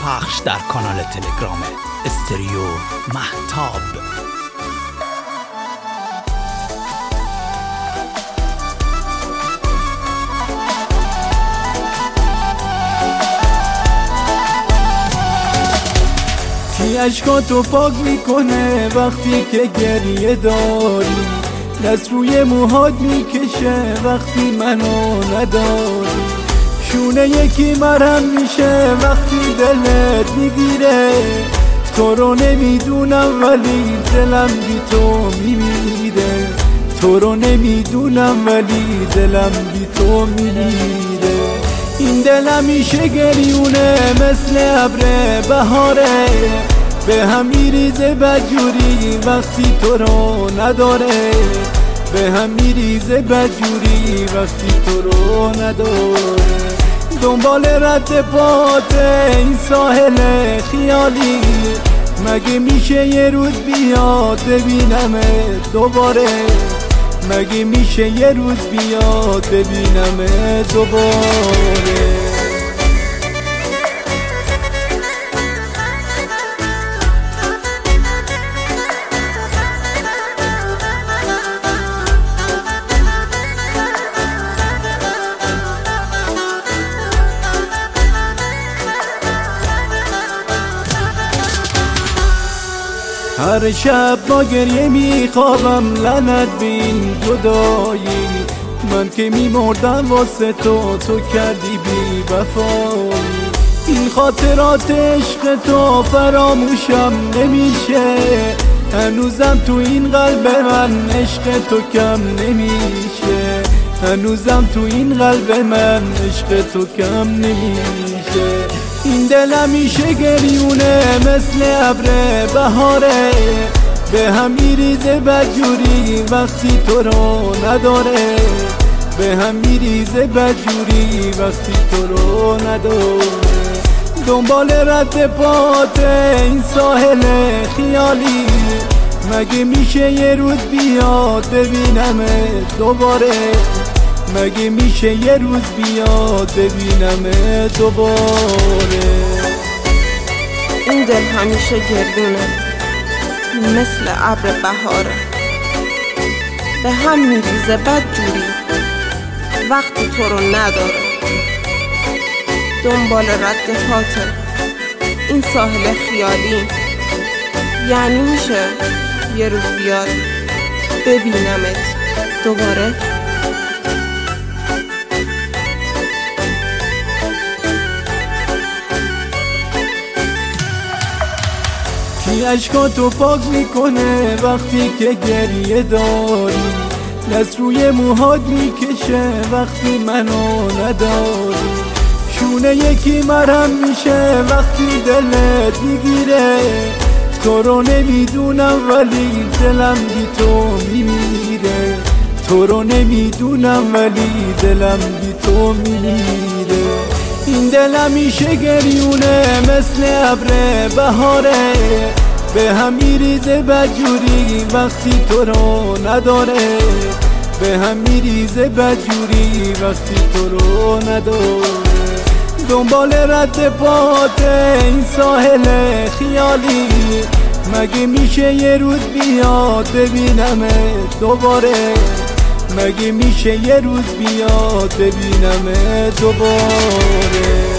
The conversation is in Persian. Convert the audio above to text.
پخش در کانال تلگرام استریو مهتاب. اشکاتو پاک میکنه وقتی که گریه داری، دست روی موهات میکشه وقتی منو نداری، شونه یکی مرهم میشه وقتی دلت میگیره، تو رو نمیدونم ولی دلم بی تو میمیره، تو رو نمیدونم ولی دلم بی تو میمیره. این دلم میشه گریونه مثل ابر بهاره، به هم میریزه بدجوری وقتی تو رو نداره، به هم میریزه بدجوری وقتی تو رو نداره. دنبال رد پاته این ساحل خیالی، مگه میشه یه روز بیاد ببینمت دوباره، مگه میشه یه روز بیاد ببینمت دوباره. هر شب با گریه میخوابم لعنت بین جدایی، من که میمردم واسه تو، تو کردی بی وفایی. این خاطرات عشق تو فراموشم نمیشه، هنوزم تو این قلب من عشق تو کم نمیشه، هنوزم تو این قلب من عشق تو کم نمیشه. این دلم میشه گریونه مثل ابر بهاره، به هم میریزه بدجوری وقتی تو رو نداره، به هم میریزه بدجوری وقتی تو رو نداره. دنبال رد پاته این ساحل خیالی، مگه میشه یه روز بیاد ببینمت دوباره، مگه میشه یه روز بیاد ببینمت دوباره. این دل همیشه گردونه مثل ابر بهاره، به هم میریزه بدجوری وقتی تو رو نداره. دنبال رد پاته این ساحل خیالی، یعنی میشه یه روز بیاد ببینمت دوباره. اشکاتو پاک میکنه وقتی که گریه داری، دست روی موهات میکشه وقتی منو نداری، شونه یکی مرهم میشه وقتی دلت میگیره، تو رو نمیدونم ولی دلم بی تو میمیره، تو رو نمیدونم ولی دلم بی تو میمیره. این دلم میشه گریونه مثل ابر بهاره، به هم میریزه بدجوری وقتی تو رو نداره، به هم میریزه بدجوری وقتی تو رو نداره. دنبال رد پاته این ساحل خیالی، مگه میشه یه روز بیاد ببینمت دوباره، مگه میشه یه روز بیاد ببینمت دوباره.